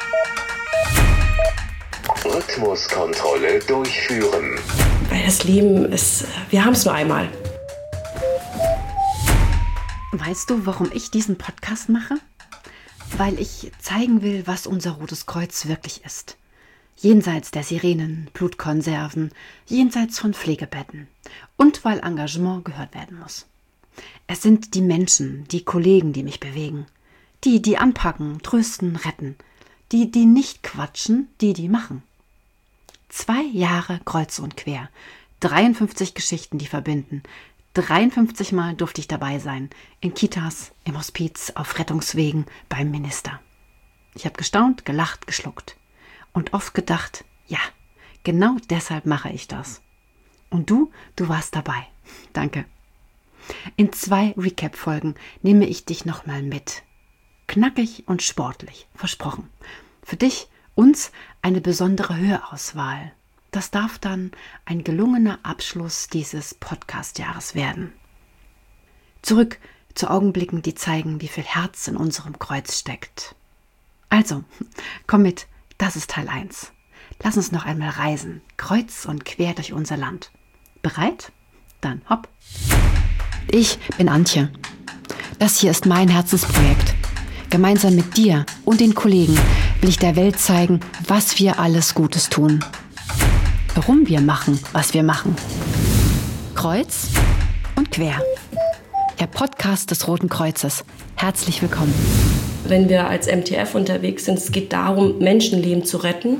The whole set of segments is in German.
Rhythmuskontrolle durchführen. Weil das Leben ist, wir haben es nur einmal. Weißt du, warum ich diesen Podcast mache? Weil ich zeigen will, was unser Rotes Kreuz wirklich ist. Jenseits der Sirenen, Blutkonserven, jenseits von Pflegebetten. Und weil Engagement gehört werden muss. Es sind die Menschen, die Kollegen, die mich bewegen. Die anpacken, trösten, retten. Die nicht quatschen, die machen. 2 Jahre kreuz und quer. 53 Geschichten, die verbinden. 53 Mal durfte ich dabei sein. In Kitas, im Hospiz, auf Rettungswegen, beim Minister. Ich habe gestaunt, gelacht, geschluckt. Und oft gedacht, ja, genau deshalb mache ich das. Und du warst dabei. Danke. In 2 Recap-Folgen nehme ich dich nochmal mit. Knackig und sportlich, versprochen. Für dich, uns, eine besondere Hörauswahl. Das darf dann ein gelungener Abschluss dieses Podcast-Jahres werden. Zurück zu Augenblicken, die zeigen, wie viel Herz in unserem Kreuz steckt. Also, komm mit, das ist Teil 1. Lass uns noch einmal reisen, kreuz und quer durch unser Land. Bereit? Dann hopp. Ich bin Antje. Das hier ist mein Herzensprojekt. Gemeinsam mit dir und den Kollegen will ich der Welt zeigen, was wir alles Gutes tun. Warum wir machen, was wir machen. Kreuz und quer. Der Podcast des Roten Kreuzes. Herzlich willkommen. Wenn wir als MTF unterwegs sind, es geht darum, Menschenleben zu retten.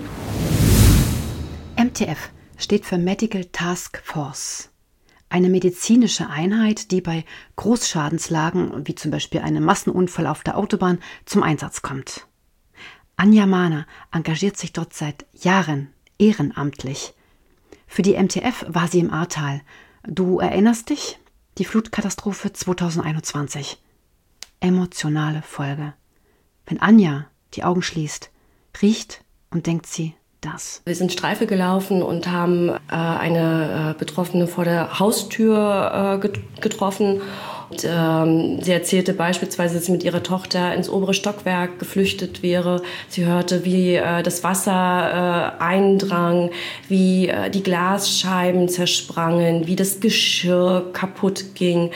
MTF steht für Medical Task Force. Eine medizinische Einheit, die bei Großschadenslagen, wie zum Beispiel einem Massenunfall auf der Autobahn, zum Einsatz kommt. Anja Mahner engagiert sich dort seit Jahren ehrenamtlich. Für die MTF war sie im Ahrtal. Du erinnerst dich? Die Flutkatastrophe 2021. Emotionale Folge. Wenn Anja die Augen schließt, riecht und denkt sie das. Wir sind Streife gelaufen und haben eine Betroffene vor der Haustür getroffen. Und, sie erzählte beispielsweise, dass sie mit ihrer Tochter ins obere Stockwerk geflüchtet wäre. Sie hörte, wie das Wasser eindrang, wie die Glasscheiben zersprangen, wie das Geschirr kaputt ging,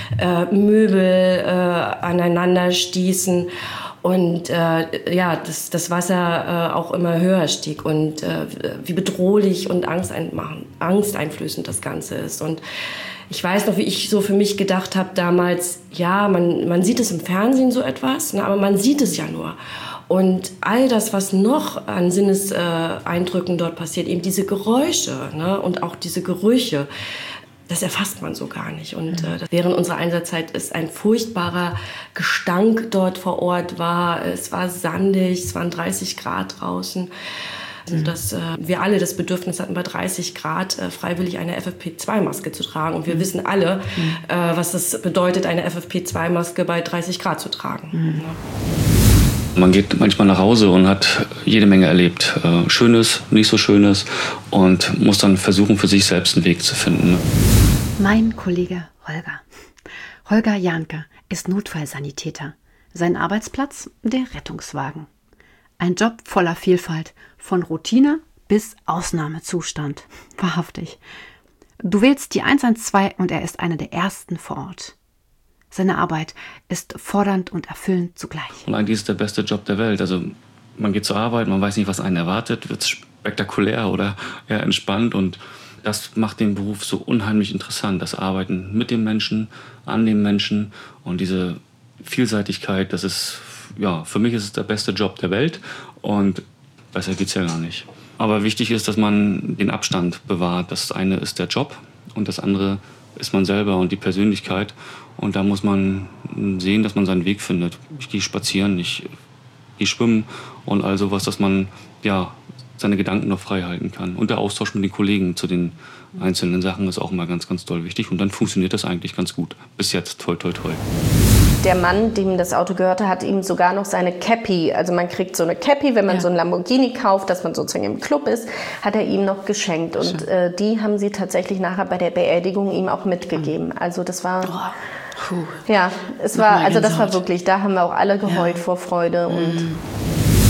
Möbel aneinander stießen. Und das Wasser auch immer höher stieg und wie bedrohlich und angsteinflößend das Ganze ist. Und ich weiß noch, wie ich so für mich gedacht habe damals, ja, man sieht es im Fernsehen so etwas, ne, aber man sieht es ja nur. Und all das, was noch an Sinneseindrücken dort passiert, eben diese Geräusche, ne, und auch diese Gerüche, das erfasst man so gar nicht. Und während unserer Einsatzzeit ist ein furchtbarer Gestank dort vor Ort war. Es war sandig, es waren 30 Grad draußen. Also dass wir alle das Bedürfnis hatten, bei 30 Grad freiwillig eine FFP2-Maske zu tragen. Und wir wissen alle, was es bedeutet, eine FFP2-Maske bei 30 Grad zu tragen. Ja. Man geht manchmal nach Hause und hat jede Menge erlebt. Schönes, nicht so Schönes. Und muss dann versuchen, für sich selbst einen Weg zu finden. Mein Kollege Holger. Holger Jahnke ist Notfallsanitäter. Sein Arbeitsplatz, der Rettungswagen. Ein Job voller Vielfalt, von Routine bis Ausnahmezustand. Wahrhaftig. Du wählst die 112 und er ist einer der ersten vor Ort. Seine Arbeit ist fordernd und erfüllend zugleich. Und eigentlich ist es der beste Job der Welt. Also man geht zur Arbeit, man weiß nicht, was einen erwartet, wird spektakulär oder eher entspannt. Und das macht den Beruf so unheimlich interessant. Das Arbeiten mit dem Menschen, an dem Menschen und diese Vielseitigkeit, das ist, ja, für mich ist es der beste Job der Welt und besser geht's ja gar nicht. Aber wichtig ist, dass man den Abstand bewahrt. Das eine ist der Job und das andere ist man selber und die Persönlichkeit. Und da muss man sehen, dass man seinen Weg findet. Ich gehe spazieren, ich gehe schwimmen und all sowas, dass man ja seine Gedanken noch frei halten kann. Und der Austausch mit den Kollegen zu den einzelnen Sachen ist auch immer ganz, ganz doll wichtig. Und dann funktioniert das eigentlich ganz gut. Bis jetzt, toi, toi, toi. Der Mann, dem das Auto gehörte, hat ihm sogar noch seine Cappy, also man kriegt so eine Cappy, wenn man so einen Lamborghini kauft, dass man sozusagen im Club ist, hat er ihm noch geschenkt. Und die haben sie tatsächlich nachher bei der Beerdigung ihm auch mitgegeben. Also das war... Ja, es war, also das war wirklich, da haben wir auch alle geheult vor Freude. Und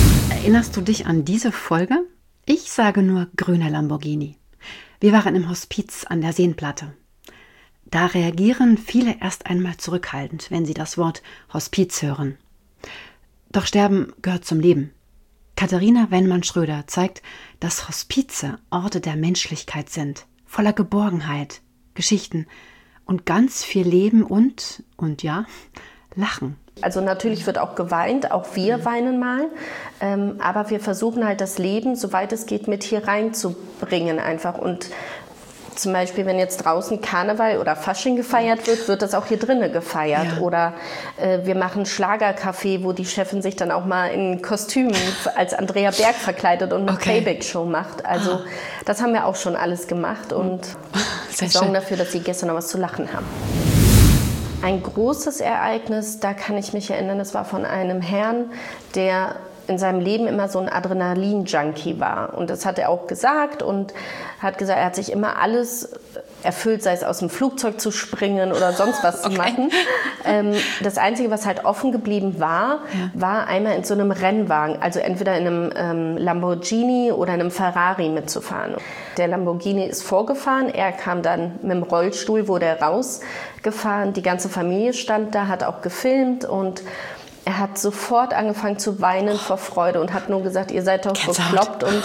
Erinnerst du dich an diese Folge? Ich sage nur grüner Lamborghini. Wir waren im Hospiz an der Seenplatte. Da reagieren viele erst einmal zurückhaltend, wenn sie das Wort Hospiz hören. Doch Sterben gehört zum Leben. Katharina Wennmann-Schröder zeigt, dass Hospize Orte der Menschlichkeit sind, voller Geborgenheit, Geschichten und ganz viel Leben und ja, Lachen. Also natürlich wird auch geweint, auch wir weinen mal, aber wir versuchen halt das Leben, soweit es geht, mit hier reinzubringen einfach. Und zum Beispiel, wenn jetzt draußen Karneval oder Fasching gefeiert wird, wird das auch hier drinnen gefeiert. Ja. Oder wir machen Schlagercafé, wo die Chefin sich dann auch mal in Kostümen als Andrea Berg verkleidet und eine Playback-Show macht. Also das haben wir auch schon alles gemacht und sorgen dafür, dass die Gäste noch was zu lachen haben. Ein großes Ereignis, da kann ich mich erinnern, das war von einem Herrn, der in seinem Leben immer so ein Adrenalin-Junkie war. Und das hat er auch gesagt und hat gesagt, er hat sich immer alles erfüllt, sei es aus dem Flugzeug zu springen oder sonst was zu machen. Das Einzige, was halt offen geblieben war, war einmal in so einem Rennwagen, also entweder in einem Lamborghini oder einem Ferrari mitzufahren. Der Lamborghini ist vorgefahren, er kam dann mit dem Rollstuhl, wurde er rausgefahren, die ganze Familie stand da, hat auch gefilmt und er hat sofort angefangen zu weinen vor Freude und hat nur gesagt, ihr seid doch bekloppt. Und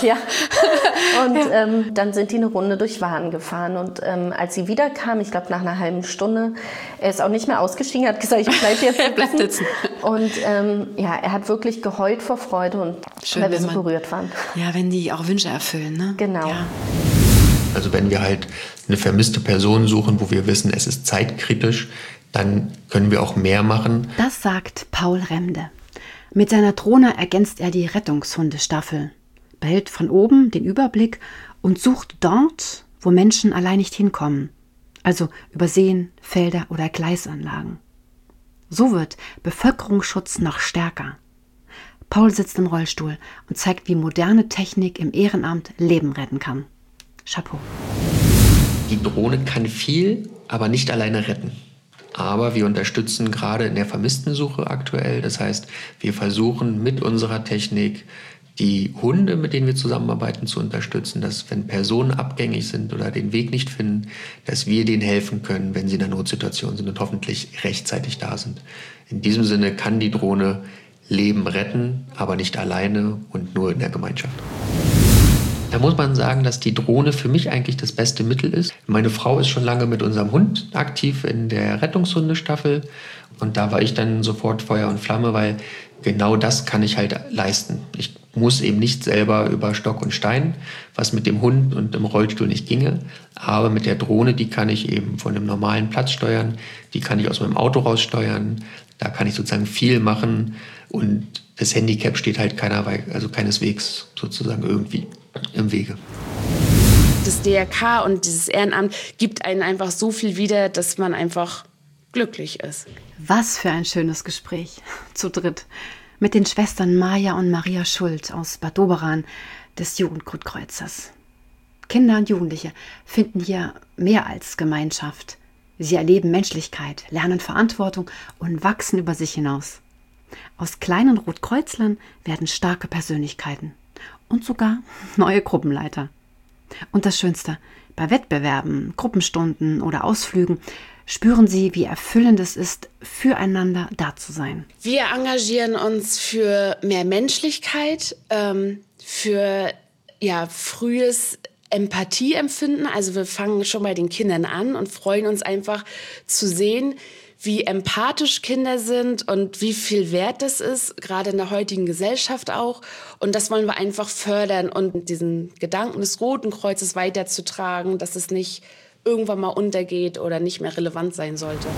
dann sind die eine Runde durch Wahn gefahren. Und als sie wiederkam, ich glaube nach einer halben Stunde, er ist auch nicht mehr ausgestiegen, hat gesagt, ich bleibe jetzt sitzen. Und er hat wirklich geheult vor Freude und schön, weil wir so berührt waren. Ja, wenn die auch Wünsche erfüllen, ne? Genau. Ja. Also wenn wir halt eine vermisste Person suchen, wo wir wissen, es ist zeitkritisch, dann können wir auch mehr machen. Das sagt Paul Remde. Mit seiner Drohne ergänzt er die Rettungshundestaffel, behält von oben den Überblick und sucht dort, wo Menschen allein nicht hinkommen, also über Seen, Felder oder Gleisanlagen. So wird Bevölkerungsschutz noch stärker. Paul sitzt im Rollstuhl und zeigt, wie moderne Technik im Ehrenamt Leben retten kann. Chapeau. Die Drohne kann viel, aber nicht alleine retten. Aber wir unterstützen gerade in der Vermisstensuche aktuell. Das heißt, wir versuchen mit unserer Technik die Hunde, mit denen wir zusammenarbeiten, zu unterstützen, dass wenn Personen abgängig sind oder den Weg nicht finden, dass wir denen helfen können, wenn sie in einer Notsituation sind und hoffentlich rechtzeitig da sind. In diesem Sinne kann die Drohne Leben retten, aber nicht alleine und nur in der Gemeinschaft. Da muss man sagen, dass die Drohne für mich eigentlich das beste Mittel ist. Meine Frau ist schon lange mit unserem Hund aktiv in der Rettungshundestaffel. Und da war ich dann sofort Feuer und Flamme, weil genau das kann ich halt leisten. Ich muss eben nicht selber über Stock und Stein, was mit dem Hund und im Rollstuhl nicht ginge. Aber mit der Drohne, die kann ich eben von einem normalen Platz steuern. Die kann ich aus meinem Auto raus steuern. Da kann ich sozusagen viel machen. Und das Handicap steht halt keineswegs sozusagen irgendwie im Wege. Das DRK und dieses Ehrenamt gibt einen einfach so viel wieder, dass man einfach glücklich ist. Was für ein schönes Gespräch, zu dritt, mit den Schwestern Maja und Maria Schuld aus Bad Doberan des Jugendrotkreuzers. Kinder und Jugendliche finden hier mehr als Gemeinschaft. Sie erleben Menschlichkeit, lernen Verantwortung und wachsen über sich hinaus. Aus kleinen Rotkreuzlern werden starke Persönlichkeiten und sogar neue Gruppenleiter. Und das Schönste, bei Wettbewerben, Gruppenstunden oder Ausflügen spüren sie, wie erfüllend es ist, füreinander da zu sein. Wir engagieren uns für mehr Menschlichkeit, für frühes Empathieempfinden. Also wir fangen schon bei den Kindern an und freuen uns einfach zu sehen, wie empathisch Kinder sind und wie viel wert das ist, gerade in der heutigen Gesellschaft auch. Und das wollen wir einfach fördern und diesen Gedanken des Roten Kreuzes weiterzutragen, dass es nicht irgendwann mal untergeht oder nicht mehr relevant sein sollte.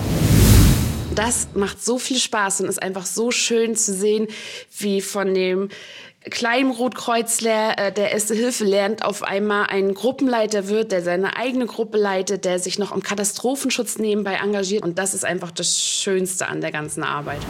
Das macht so viel Spaß und ist einfach so schön zu sehen, wie von dem kleinen Rotkreuzler, der Erste Hilfe lernt, auf einmal ein Gruppenleiter wird, der seine eigene Gruppe leitet, der sich noch im Katastrophenschutz nebenbei engagiert. Und das ist einfach das Schönste an der ganzen Arbeit.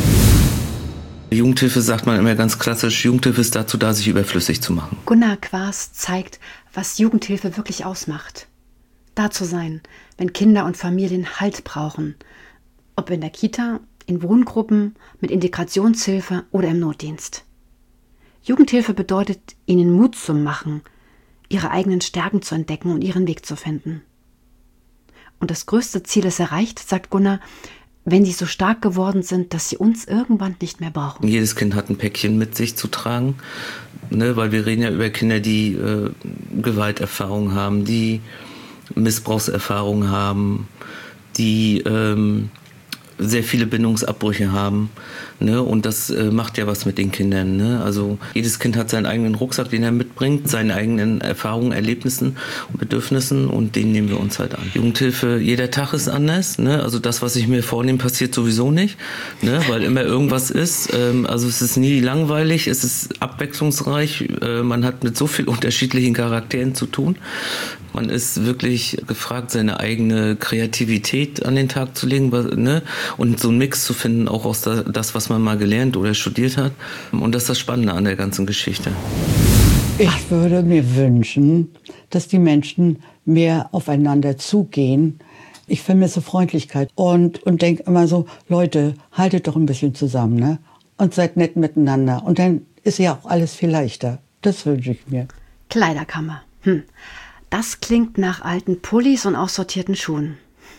Jugendhilfe sagt man immer ganz klassisch, Jugendhilfe ist dazu da, sich überflüssig zu machen. Gunnar Quaas zeigt, was Jugendhilfe wirklich ausmacht. Da zu sein, wenn Kinder und Familien Halt brauchen. Ob in der Kita, in Wohngruppen, mit Integrationshilfe oder im Notdienst. Jugendhilfe bedeutet, ihnen Mut zu machen, ihre eigenen Stärken zu entdecken und ihren Weg zu finden. Und das größte Ziel ist erreicht, sagt Gunnar, wenn sie so stark geworden sind, dass sie uns irgendwann nicht mehr brauchen. Jedes Kind hat ein Päckchen mit sich zu tragen, ne, weil wir reden ja über Kinder, die Gewalterfahrung haben, die Missbrauchserfahrung haben, die sehr viele Bindungsabbrüche haben, ne? Und das macht ja was mit den Kindern, ne? Also jedes Kind hat seinen eigenen Rucksack, den er mitbringt, seine eigenen Erfahrungen, Erlebnissen und Bedürfnissen, und den nehmen wir uns halt an. Jugendhilfe, jeder Tag ist anders, ne? Also das, was ich mir vornehme, passiert sowieso nicht, ne? Weil immer irgendwas ist. Also es ist nie langweilig, es ist abwechslungsreich, man hat mit so vielen unterschiedlichen Charakteren zu tun. Man ist wirklich gefragt, seine eigene Kreativität an den Tag zu legen, ne? Und so einen Mix zu finden, auch aus das, was man mal gelernt oder studiert hat. Und das ist das Spannende an der ganzen Geschichte. Ich würde mir wünschen, dass die Menschen mehr aufeinander zugehen. Ich vermisse Freundlichkeit und denke immer so, Leute, haltet doch ein bisschen zusammen, ne? Und seid nett miteinander. Und dann ist ja auch alles viel leichter. Das wünsche ich mir. Kleiderkammer. Das klingt nach alten Pullis und aussortierten Schuhen.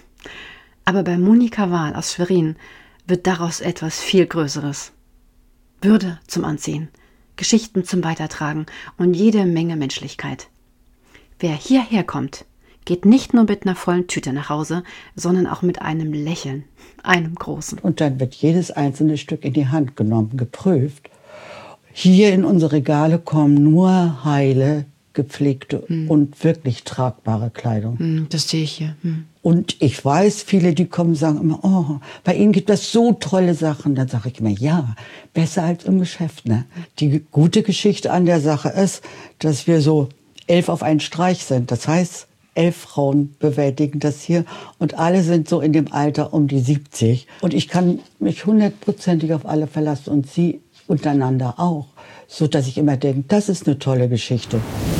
Aber bei Monika Wahl aus Schwerin wird daraus etwas viel Größeres. Würde zum Anziehen, Geschichten zum Weitertragen und jede Menge Menschlichkeit. Wer hierher kommt, geht nicht nur mit einer vollen Tüte nach Hause, sondern auch mit einem Lächeln, einem großen. Und dann wird jedes einzelne Stück in die Hand genommen, geprüft. Hier in unsere Regale kommen nur heile, gepflegte und wirklich tragbare Kleidung. Das sehe ich hier. Und ich weiß, viele, die kommen, sagen immer, oh, bei Ihnen gibt es so tolle Sachen. Dann sage ich immer, ja, besser als im Geschäft. Ne? Die gute Geschichte an der Sache ist, dass wir so 11 auf einen Streich sind. Das heißt, 11 Frauen bewältigen das hier und alle sind so in dem Alter um die 70. Und ich kann mich 100%ig auf alle verlassen und sie untereinander auch. So dass ich immer denke, das ist eine tolle Geschichte.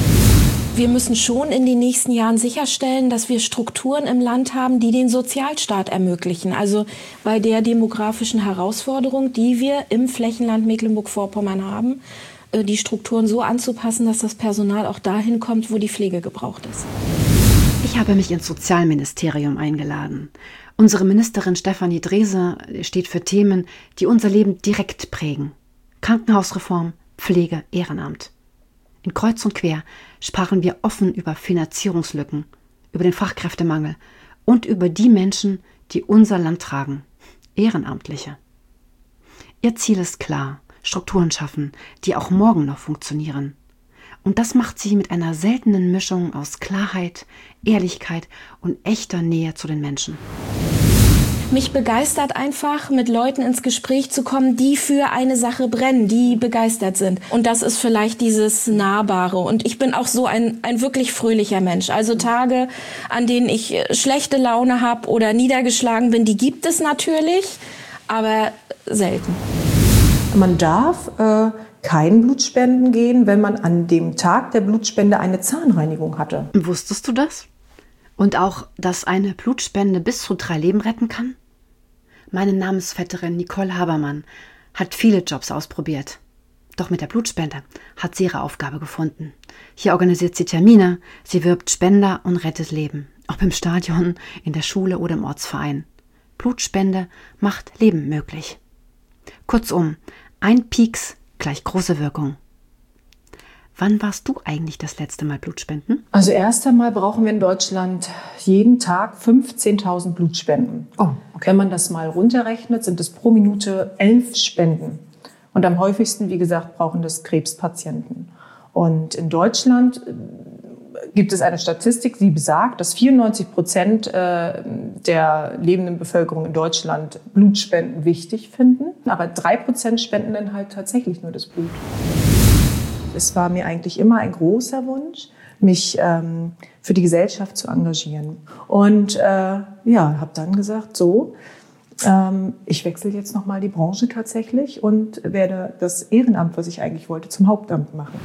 Wir müssen schon in den nächsten Jahren sicherstellen, dass wir Strukturen im Land haben, die den Sozialstaat ermöglichen. Also bei der demografischen Herausforderung, die wir im Flächenland Mecklenburg-Vorpommern haben, die Strukturen so anzupassen, dass das Personal auch dahin kommt, wo die Pflege gebraucht ist. Ich habe mich ins Sozialministerium eingeladen. Unsere Ministerin Stefanie Drese steht für Themen, die unser Leben direkt prägen. Krankenhausreform, Pflege, Ehrenamt. In Kreuz und Quer sprachen wir offen über Finanzierungslücken, über den Fachkräftemangel und über die Menschen, die unser Land tragen, Ehrenamtliche. Ihr Ziel ist klar, Strukturen schaffen, die auch morgen noch funktionieren. Und das macht sie mit einer seltenen Mischung aus Klarheit, Ehrlichkeit und echter Nähe zu den Menschen. Mich begeistert einfach, mit Leuten ins Gespräch zu kommen, die für eine Sache brennen, die begeistert sind. Und das ist vielleicht dieses Nahbare. Und ich bin auch so ein wirklich fröhlicher Mensch. Also Tage, an denen ich schlechte Laune habe oder niedergeschlagen bin, die gibt es natürlich, aber selten. Man darf kein Blutspenden gehen, wenn man an dem Tag der Blutspende eine Zahnreinigung hatte. Wusstest du das? Und auch, dass eine Blutspende bis zu 3 Leben retten kann? Meine Namensvetterin Nicole Habermann hat viele Jobs ausprobiert. Doch mit der Blutspende hat sie ihre Aufgabe gefunden. Hier organisiert sie Termine, sie wirbt Spender und rettet Leben. Ob im Stadion, in der Schule oder im Ortsverein. Blutspende macht Leben möglich. Kurzum, ein Pieks gleich große Wirkung. Wann warst du eigentlich das letzte Mal Blutspenden? Also erst einmal brauchen wir in Deutschland jeden Tag 15.000 Blutspenden. Oh, okay. Wenn man das mal runterrechnet, sind es pro Minute 11 Spenden. Und am häufigsten, wie gesagt, brauchen das Krebspatienten. Und in Deutschland gibt es eine Statistik, die besagt, dass 94% der lebenden Bevölkerung in Deutschland Blutspenden wichtig finden. Aber 3% spenden dann halt tatsächlich nur das Blut. Es war mir eigentlich immer ein großer Wunsch, mich für die Gesellschaft zu engagieren. Und habe dann gesagt, ich wechsle jetzt nochmal die Branche tatsächlich und werde das Ehrenamt, was ich eigentlich wollte, zum Hauptamt machen.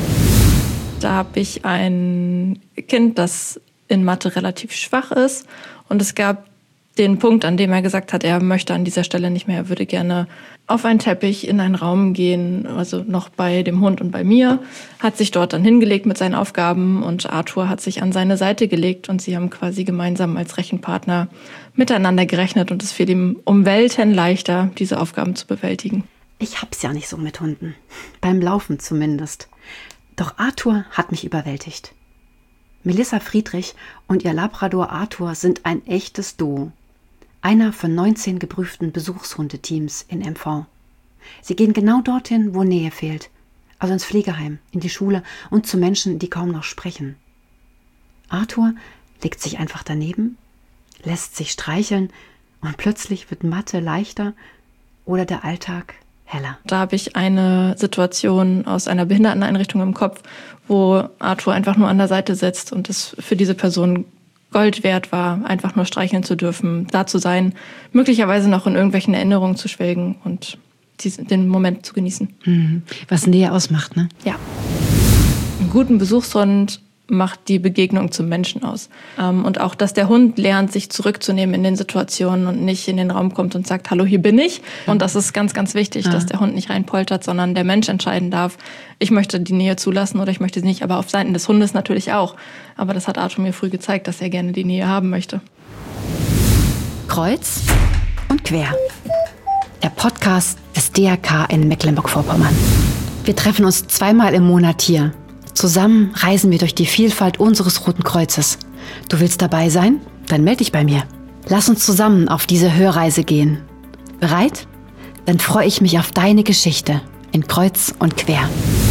Da habe ich ein Kind, das in Mathe relativ schwach ist. Und es gab den Punkt, an dem er gesagt hat, er möchte an dieser Stelle nicht mehr, er würde gerne auf einen Teppich in einen Raum gehen, also noch bei dem Hund und bei mir, hat sich dort dann hingelegt mit seinen Aufgaben und Arthur hat sich an seine Seite gelegt und sie haben quasi gemeinsam als Rechenpartner miteinander gerechnet und es fiel ihm um Welten leichter, diese Aufgaben zu bewältigen. Ich hab's ja nicht so mit Hunden. Beim Laufen zumindest. Doch Arthur hat mich überwältigt. Melissa Friedrich und ihr Labrador Arthur sind ein echtes Duo. Einer von 19 geprüften Besuchshundeteams in MV. Sie gehen genau dorthin, wo Nähe fehlt. Also ins Pflegeheim, in die Schule und zu Menschen, die kaum noch sprechen. Arthur legt sich einfach daneben, lässt sich streicheln und plötzlich wird Mathe leichter oder der Alltag heller. Da habe ich eine Situation aus einer Behinderteneinrichtung im Kopf, wo Arthur einfach nur an der Seite sitzt und es für diese Person Gold wert war, einfach nur streicheln zu dürfen, da zu sein, möglicherweise noch in irgendwelchen Erinnerungen zu schwelgen und den Moment zu genießen. Was Nähe ausmacht, ne? Ja. Einen guten Besuchshund macht die Begegnung zum Menschen aus. Und auch, dass der Hund lernt, sich zurückzunehmen in den Situationen und nicht in den Raum kommt und sagt, hallo, hier bin ich. Und das ist ganz, ganz wichtig, dass der Hund nicht reinpoltert, sondern der Mensch entscheiden darf, ich möchte die Nähe zulassen oder ich möchte sie nicht. Aber auf Seiten des Hundes natürlich auch. Aber das hat Arthur mir früh gezeigt, dass er gerne die Nähe haben möchte. Kreuz und quer. Der Podcast des DRK in Mecklenburg-Vorpommern. Wir treffen uns 2-mal im Monat hier. Zusammen reisen wir durch die Vielfalt unseres Roten Kreuzes. Du willst dabei sein? Dann melde dich bei mir. Lass uns zusammen auf diese Hörreise gehen. Bereit? Dann freue ich mich auf deine Geschichte in Kreuz und Quer.